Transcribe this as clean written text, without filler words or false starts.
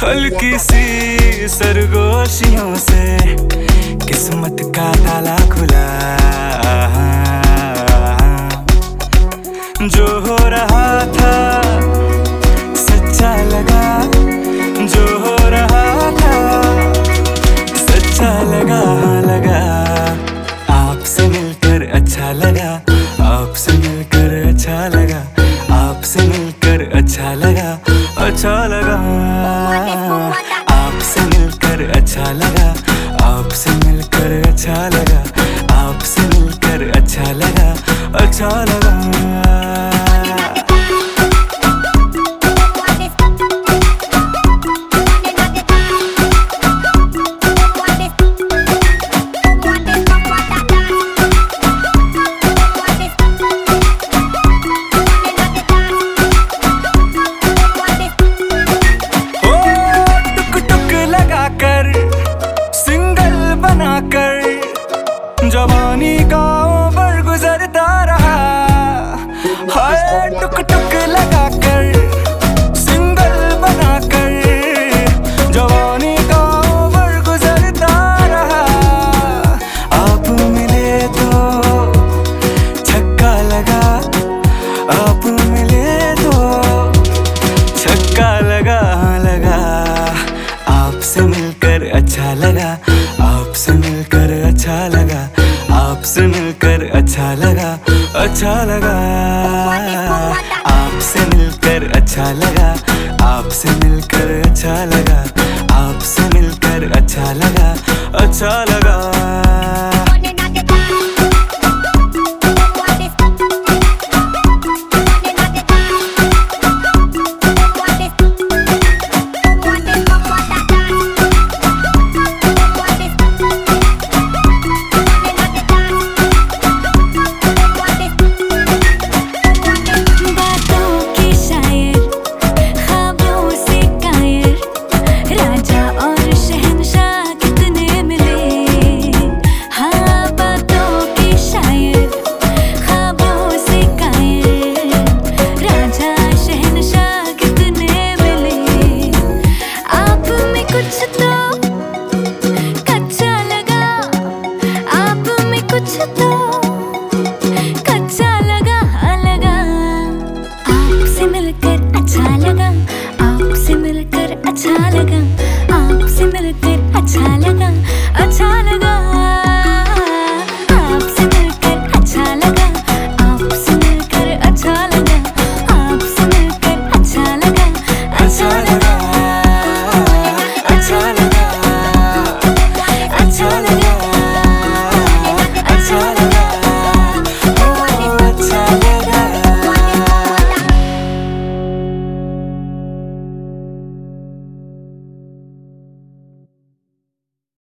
हल्की सी सरगोशियों से किस्मत का ताला खुला। जो हो रहा था सच्चा लगा, जो हो रहा था सच्चा लगा। आपसे मिलकर अच्छा लगा, आपसे मिलकर अच्छा लगा, आपसे मिलकर अच्छा लगा, अच्छा लगा। आपसे मिलकर अच्छा लगा, आपसे मिलकर अच्छा लगा, आपसे मिलकर अच्छा लगा, अच्छा लगा। जवानी का ओवर गुजरता रहा, हाय टुक टुक लगा कर, सिंगल बना कर। जवानी का ओवर गुजरता रहा, आप मिले तो छक्का लगा, आप मिले तो छक्का लगा। आपसे मिलकर अच्छा लगा, आपसे मिलकर अच्छा लगा, आपसे मिलकर अच्छा लगा, अच्छा लगा। आपसे मिलकर अच्छा लगा, आपसे मिलकर अच्छा लगा, आपसे मिलकर अच्छा लगा, अच्छा लगा।